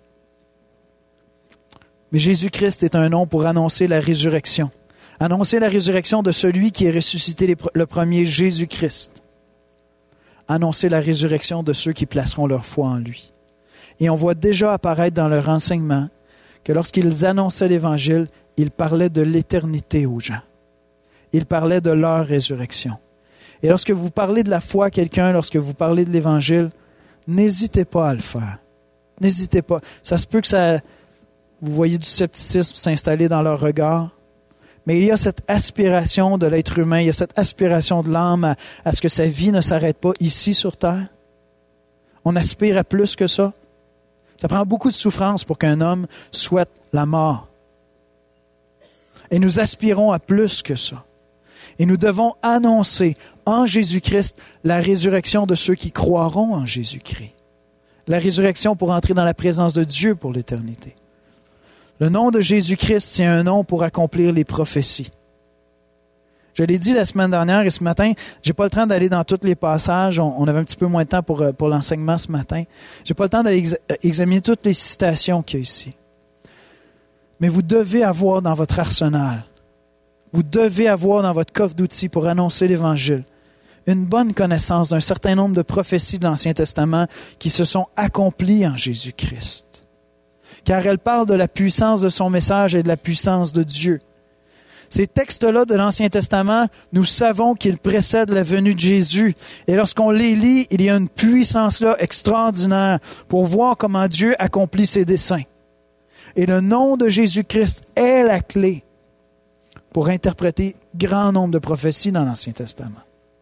Mais Jésus-Christ est un nom pour annoncer la résurrection. Annoncer la résurrection de celui qui est ressuscité le premier, Jésus-Christ. Annoncer la résurrection de ceux qui placeront leur foi en lui. Et on voit déjà apparaître dans leur enseignement que lorsqu'ils annonçaient l'Évangile, ils parlaient de l'éternité aux gens. Ils parlaient de leur résurrection. Et lorsque vous parlez de la foi à quelqu'un, lorsque vous parlez de l'Évangile, n'hésitez pas à le faire. N'hésitez pas. Ça se peut que ça, vous voyez du scepticisme s'installer dans leur regard. Mais il y a cette aspiration de l'être humain, il y a cette aspiration de l'âme à, à ce que sa vie ne s'arrête pas ici sur terre. On aspire à plus que ça. Ça prend beaucoup de souffrance pour qu'un homme souhaite la mort. Et nous aspirons à plus que ça. Et nous devons annoncer en Jésus-Christ la résurrection de ceux qui croiront en Jésus-Christ. La résurrection pour entrer dans la présence de Dieu pour l'éternité. Le nom de Jésus-Christ, c'est un nom pour accomplir les prophéties. Je l'ai dit la semaine dernière et ce matin, j'ai pas le temps d'aller dans tous les passages. On, on avait un petit peu moins de temps pour, pour l'enseignement ce matin. J'ai pas le temps d'aller ex- examiner toutes les citations qu'il y a ici. Mais vous devez avoir dans votre arsenal, vous devez avoir dans votre coffre d'outils pour annoncer l'Évangile une bonne connaissance d'un certain nombre de prophéties de l'Ancien Testament qui se sont accomplies en Jésus-Christ. Car elles parlent de la puissance de son message et de la puissance de Dieu. Ces textes-là de l'Ancien Testament, nous savons qu'ils précèdent la venue de Jésus. Et lorsqu'on les lit, il y a une puissance là extraordinaire pour voir comment Dieu accomplit ses desseins. Et le nom de Jésus-Christ est la clé pour interpréter grand nombre de prophéties dans l'Ancien Testament.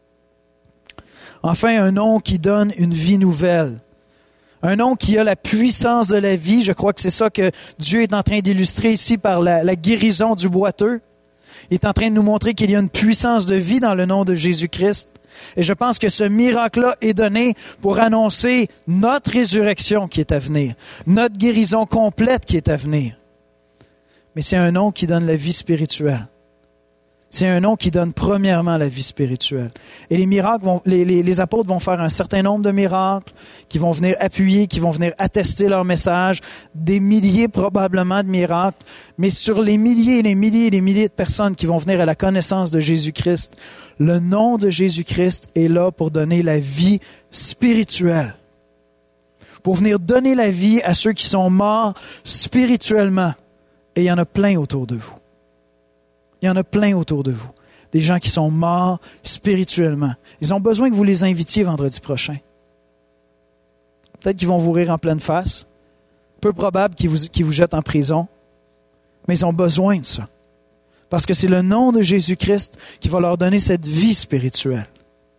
Enfin, un nom qui donne une vie nouvelle. Un nom qui a la puissance de la vie. Je crois que c'est ça que Dieu est en train d'illustrer ici par la, la guérison du boiteux. Il est en train de nous montrer qu'il y a une puissance de vie dans le nom de Jésus-Christ. Et je pense que ce miracle-là est donné pour annoncer notre résurrection qui est à venir, notre guérison complète qui est à venir. Mais c'est un nom qui donne la vie spirituelle. C'est un nom qui donne premièrement la vie spirituelle. Et les miracles vont, les, les, les apôtres vont faire un certain nombre de miracles qui vont venir appuyer, qui vont venir attester leur message, des milliers probablement de miracles, mais sur les milliers et les milliers et les milliers de personnes qui vont venir à la connaissance de Jésus-Christ, le nom de Jésus-Christ est là pour donner la vie spirituelle. Pour venir donner la vie à ceux qui sont morts spirituellement. Et il y en a plein autour de vous. Il y en a plein autour de vous. Des gens qui sont morts spirituellement. Ils ont besoin que vous les invitiez vendredi prochain. Peut-être qu'ils vont vous rire en pleine face. Peu probable qu'ils vous, qu'ils vous jettent en prison. Mais ils ont besoin de ça. Parce que c'est le nom de Jésus-Christ qui va leur donner cette vie spirituelle.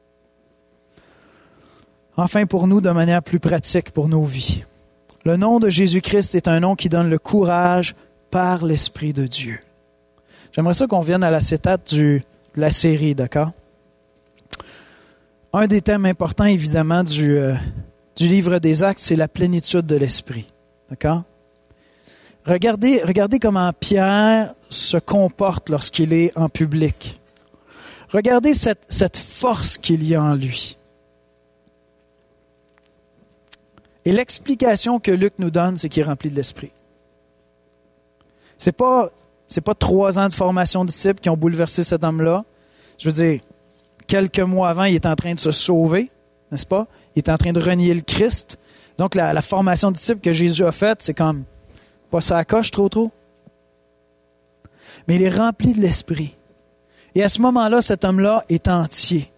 Enfin, pour nous, de manière plus pratique pour nos vies. Le nom de Jésus-Christ est un nom qui donne le courage par l'Esprit de Dieu. J'aimerais ça qu'on vienne à l'acétate du, de la série, d'accord? Un des thèmes importants, évidemment, du, euh, du livre des Actes, c'est la plénitude de l'Esprit, d'accord? Regardez, regardez comment Pierre se comporte lorsqu'il est en public. Regardez cette, cette force qu'il y a en lui. Et l'explication que Luc nous donne, c'est qu'il est rempli de l'Esprit. C'est pas... C'est pas trois ans de formation de disciples qui ont bouleversé cet homme-là. Je veux dire, quelques mois avant, il est en train de se sauver, n'est-ce pas? Il est en train de renier le Christ. Donc, la, la formation de disciples que Jésus a faite, c'est comme, pas ça à coche trop trop. Mais il est rempli de l'Esprit. Et à ce moment-là, cet homme-là est entier.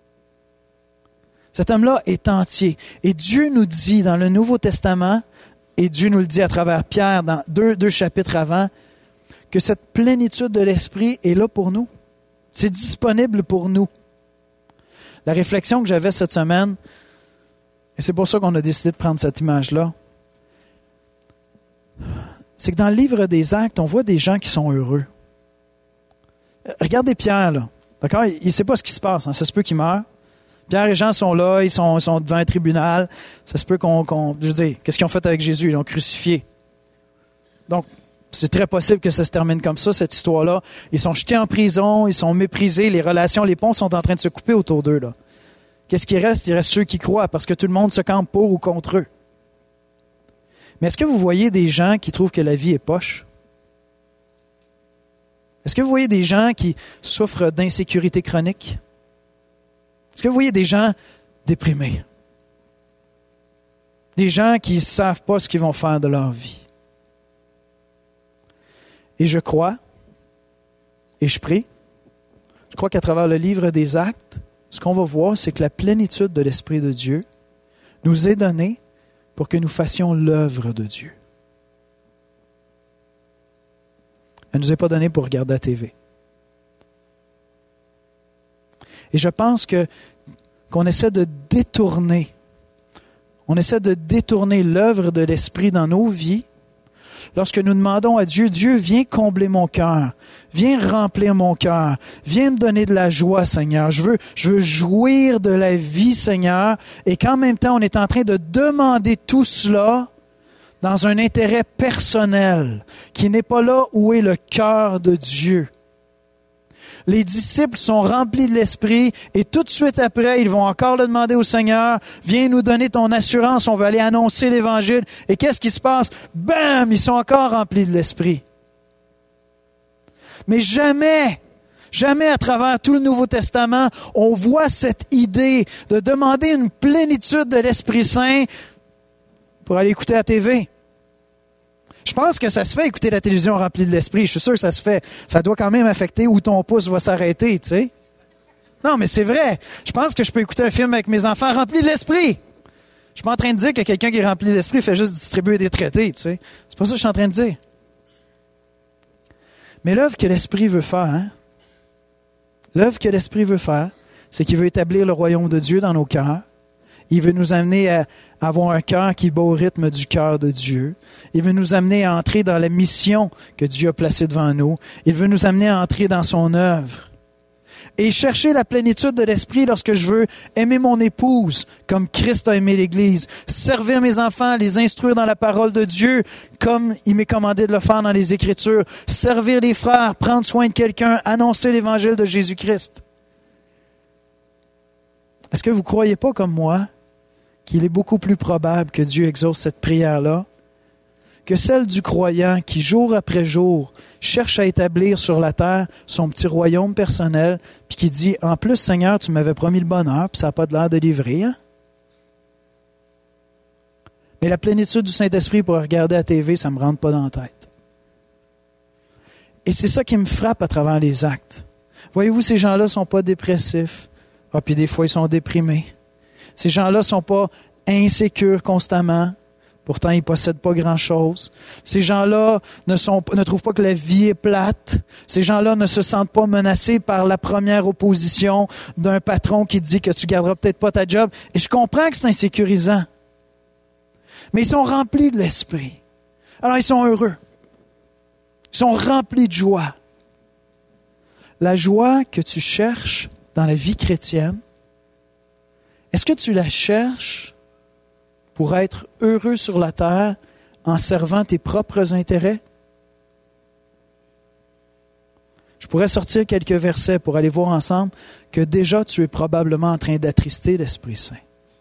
Cet homme-là est entier. Et Dieu nous dit dans le Nouveau Testament, et Dieu nous le dit à travers Pierre dans deux, deux chapitres avant, que cette plénitude de l'Esprit est là pour nous. C'est disponible pour nous. La réflexion que j'avais cette semaine, et c'est pour ça qu'on a décidé de prendre cette image-là, c'est que dans le livre des Actes, on voit des gens qui sont heureux. Regardez Pierre, là. D'accord? Il ne sait pas ce qui se passe. Hein? Ça se peut qu'il meure. Pierre et Jean sont là, ils sont, ils sont devant un tribunal. Ça se peut qu'on... qu'on je veux dire, qu'est-ce qu'ils ont fait avec Jésus? Ils l'ont crucifié. Donc, c'est très possible que ça se termine comme ça, cette histoire-là. Ils sont jetés en prison, ils sont méprisés, les relations, les ponts sont en train de se couper autour d'eux, là. Qu'est-ce qui reste? Il reste ceux qui croient, parce que tout le monde se campe pour ou contre eux. Mais est-ce que vous voyez des gens qui trouvent que la vie est poche? Est-ce que vous voyez des gens qui souffrent d'insécurité chronique? Est-ce que vous voyez des gens déprimés? Des gens qui ne savent pas ce qu'ils vont faire de leur vie? Et je crois, et je prie, je crois qu'à travers le livre des Actes, ce qu'on va voir, c'est que la plénitude de l'Esprit de Dieu nous est donnée pour que nous fassions l'œuvre de Dieu. Elle ne nous est pas donnée pour regarder la T V. Et je pense que qu'on essaie de détourner, On essaie de détourner l'œuvre de l'Esprit dans nos vies. Lorsque nous demandons à Dieu, Dieu, viens combler mon cœur, viens remplir mon cœur, viens me donner de la joie, Seigneur. Je veux, je veux jouir de la vie, Seigneur, et qu'en même temps, on est en train de demander tout cela dans un intérêt personnel, qui n'est pas là où est le cœur de Dieu. Les disciples sont remplis de l'Esprit et tout de suite après, ils vont encore le demander au Seigneur, viens nous donner ton assurance, on veut aller annoncer l'Évangile. Et qu'est-ce qui se passe? Bam! Ils sont encore remplis de l'Esprit. Mais jamais, jamais à travers tout le Nouveau Testament, on voit cette idée de demander une plénitude de l'Esprit Saint pour aller écouter la T V. Je pense que ça se fait écouter la télévision remplie de l'Esprit. Je suis sûr que ça se fait. Ça doit quand même affecter où ton pouce va s'arrêter, tu sais. Non, mais c'est vrai. Je pense que je peux écouter un film avec mes enfants remplis de l'Esprit. Je suis pas en train de dire que quelqu'un qui est rempli de l'Esprit fait juste distribuer des traités, tu sais. C'est pas ça que je suis en train de dire. Mais l'œuvre que l'Esprit veut faire, hein? L'œuvre que l'Esprit veut faire, c'est qu'il veut établir le royaume de Dieu dans nos cœurs. Il veut nous amener à avoir un cœur qui bat au rythme du cœur de Dieu. Il veut nous amener à entrer dans la mission que Dieu a placée devant nous. Il veut nous amener à entrer dans son œuvre. Et chercher la plénitude de l'Esprit lorsque je veux aimer mon épouse comme Christ a aimé l'Église, servir mes enfants, les instruire dans la parole de Dieu comme il m'est commandé de le faire dans les Écritures, servir les frères, prendre soin de quelqu'un, annoncer l'Évangile de Jésus-Christ. Est-ce que vous ne croyez pas comme moi qu'il est beaucoup plus probable que Dieu exauce cette prière-là que celle du croyant qui, jour après jour, cherche à établir sur la terre son petit royaume personnel, puis qui dit, en plus, Seigneur, tu m'avais promis le bonheur, puis ça n'a pas de l'air de livrer. Hein? Mais la plénitude du Saint-Esprit pour regarder la T V, ça ne me rentre pas dans la tête. Et c'est ça qui me frappe à travers les actes. Voyez-vous, ces gens-là ne sont pas dépressifs. Ah, puis des fois, ils sont déprimés. Ces gens-là ne sont pas insécures constamment. Pourtant, ils ne possèdent pas grand-chose. Ces gens-là ne, sont, ne trouvent pas que la vie est plate. Ces gens-là ne se sentent pas menacés par la première opposition d'un patron qui dit que tu ne garderas peut-être pas ta job. Et je comprends que c'est insécurisant. Mais ils sont remplis de l'Esprit. Alors, ils sont heureux. Ils sont remplis de joie. La joie que tu cherches dans la vie chrétienne, est-ce que tu la cherches pour être heureux sur la terre en servant tes propres intérêts? Je pourrais sortir quelques versets pour aller voir ensemble que déjà tu es probablement en train d'attrister l'Esprit Saint.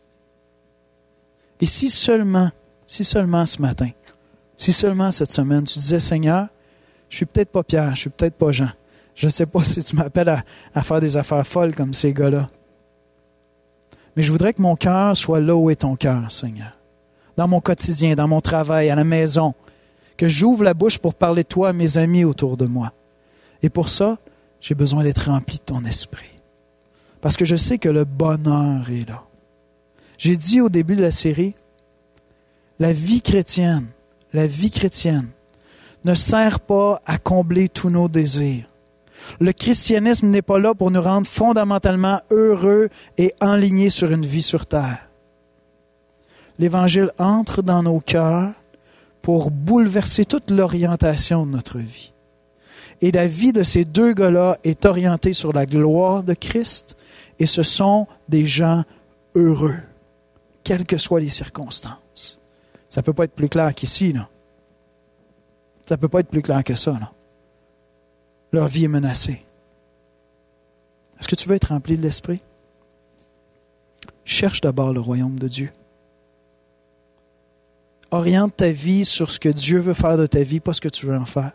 Et si seulement, si seulement ce matin, si seulement cette semaine, tu disais, Seigneur, je suis peut-être pas Pierre, je suis peut-être pas Jean. Je ne sais pas si tu m'appelles à, à faire des affaires folles comme ces gars-là. Mais je voudrais que mon cœur soit là où est ton cœur, Seigneur. Dans mon quotidien, dans mon travail, à la maison. Que j'ouvre la bouche pour parler de toi à mes amis autour de moi. Et pour ça, j'ai besoin d'être rempli de ton esprit. Parce que je sais que le bonheur est là. J'ai dit au début de la série, la vie chrétienne, la vie chrétienne ne sert pas à combler tous nos désirs. Le christianisme n'est pas là pour nous rendre fondamentalement heureux et enlignés sur une vie sur terre. L'Évangile entre dans nos cœurs pour bouleverser toute l'orientation de notre vie. Et la vie de ces deux gars-là est orientée sur la gloire de Christ et ce sont des gens heureux, quelles que soient les circonstances. Ça ne peut pas être plus clair qu'ici, là. Ça ne peut pas être plus clair que ça, là. Leur vie est menacée. Est-ce que tu veux être rempli de l'Esprit? Cherche d'abord le royaume de Dieu. Oriente ta vie sur ce que Dieu veut faire de ta vie, pas ce que tu veux en faire.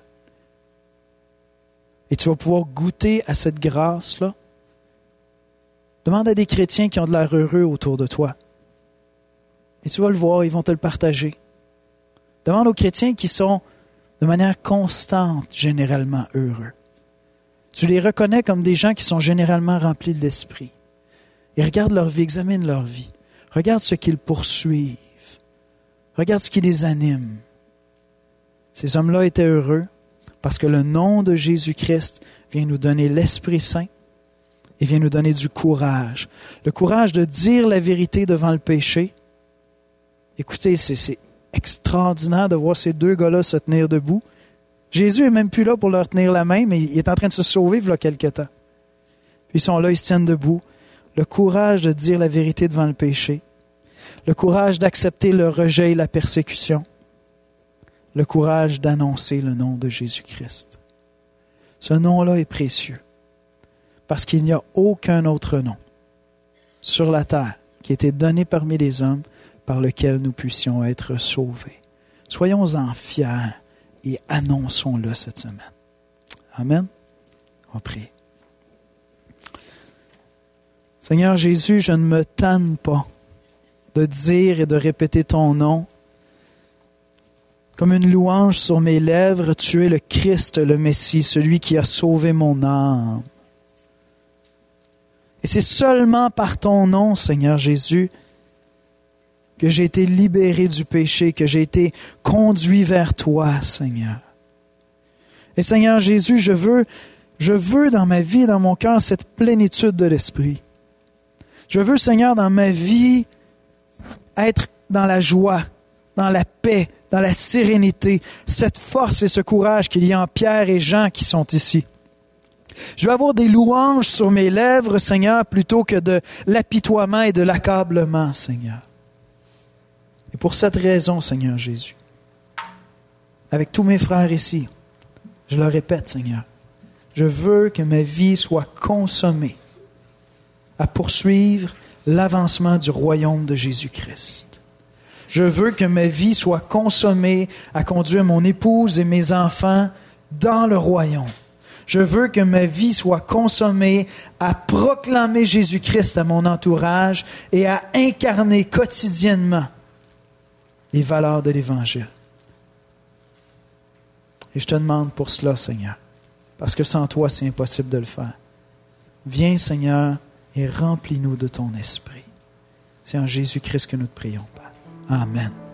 Et tu vas pouvoir goûter à cette grâce-là. Demande à des chrétiens qui ont de l'air heureux autour de toi. Et tu vas le voir, ils vont te le partager. Demande aux chrétiens qui sont de manière constante, généralement heureux. Tu les reconnais comme des gens qui sont généralement remplis de l'Esprit. Et regarde leur vie, examine leur vie. Regarde ce qu'ils poursuivent. Regarde ce qui les anime. Ces hommes-là étaient heureux parce que le nom de Jésus-Christ vient nous donner l'Esprit Saint et vient nous donner du courage. Le courage de dire la vérité devant le péché Écoutez, c'est, c'est extraordinaire de voir ces deux gars-là se tenir debout. Jésus n'est même plus là pour leur tenir la main, mais il est en train de se sauver il y a quelque temps. Puis ils sont là, ils se tiennent debout. Le courage de dire la vérité devant le péché. Le courage d'accepter le rejet et la persécution. Le courage d'annoncer le nom de Jésus-Christ. Ce nom-là est précieux. Parce qu'il n'y a aucun autre nom sur la terre qui a été donné parmi les hommes par lequel nous puissions être sauvés. Soyons-en fiers et annonçons-le cette semaine. Amen. On va prier. Seigneur Jésus, je ne me tanne pas de dire et de répéter ton nom. Comme une louange sur mes lèvres, tu es le Christ, le Messie, celui qui a sauvé mon âme. Et c'est seulement par ton nom, Seigneur Jésus, que j'ai été libéré du péché, que j'ai été conduit vers toi, Seigneur. Et Seigneur Jésus, je veux, je veux dans ma vie, dans mon cœur, cette plénitude de l'Esprit. Je veux, Seigneur, dans ma vie, être dans la joie, dans la paix, dans la sérénité, cette force et ce courage qu'il y a en Pierre et Jean qui sont ici. Je veux avoir des louanges sur mes lèvres, Seigneur, plutôt que de l'apitoiement et de l'accablement, Seigneur. Et pour cette raison, Seigneur Jésus, avec tous mes frères ici, je le répète, Seigneur, je veux que ma vie soit consommée à poursuivre l'avancement du royaume de Jésus-Christ. Je veux que ma vie soit consommée à conduire mon épouse et mes enfants dans le royaume. Je veux que ma vie soit consommée à proclamer Jésus-Christ à mon entourage et à incarner quotidiennement les valeurs de l'Évangile. Et je te demande pour cela, Seigneur, parce que sans toi, c'est impossible de le faire. Viens, Seigneur, et remplis-nous de ton esprit. C'est en Jésus-Christ que nous te prions, Père. Amen.